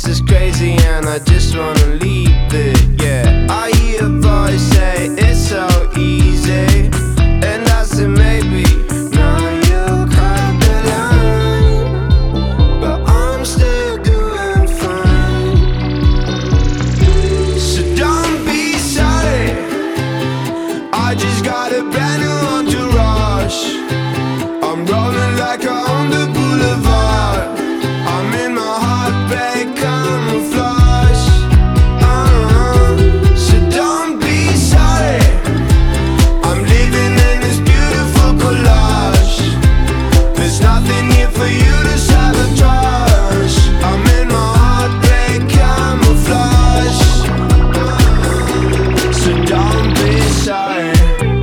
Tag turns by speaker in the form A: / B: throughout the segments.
A: this is crazy and I just wanna leave it, yeah. I hear a voice say it's so easy, and I said maybe, now you cut the line, but I'm still doing fine. So don't be sorry, I just got a brand new entourage. I'm rolling like I'm on the boulevard. I'm in my heartbreak camouflage. So don't be sorry, I'm living in this beautiful collage. There's nothing here for you to sabotage. I'm in my heartbreak camouflage. So don't be sorry.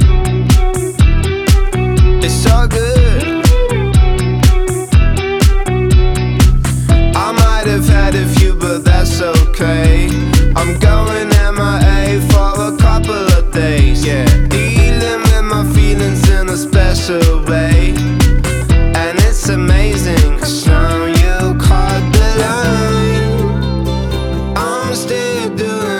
A: It's all good. I might have had a few, but that's okay. I'm going MIA for a couple of days, yeah. Dealing with my feelings in a special way, and it's amazing, 'cause now you caught the line. I'm still doing